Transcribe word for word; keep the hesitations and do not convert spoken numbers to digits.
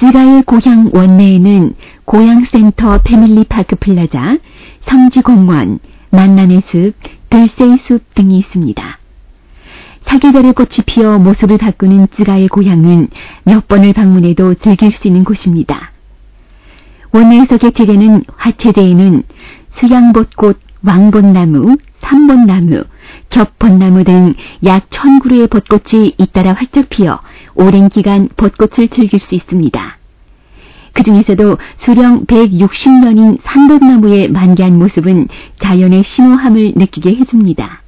쯔가의 고향 원내에는 고향센터 패밀리파크 플라자, 성지공원, 만남의 숲, 들새의 숲 등이 있습니다. 사계절의 꽃이 피어 모습을 바꾸는 쯔가의 고향은 몇 번을 방문해도 즐길 수 있는 곳입니다. 원내에서 개최되는 화채제에는 수양벚꽃, 왕벚나무, 삼벚나무, 겹벚나무 등 약 천 그루의 벚꽃이 잇따라 활짝 피어 오랜 기간 벚꽃을 즐길 수 있습니다. 그 중에서도 수령 백육십 년인 삼벚나무의 만개한 모습은 자연의 심오함을 느끼게 해줍니다.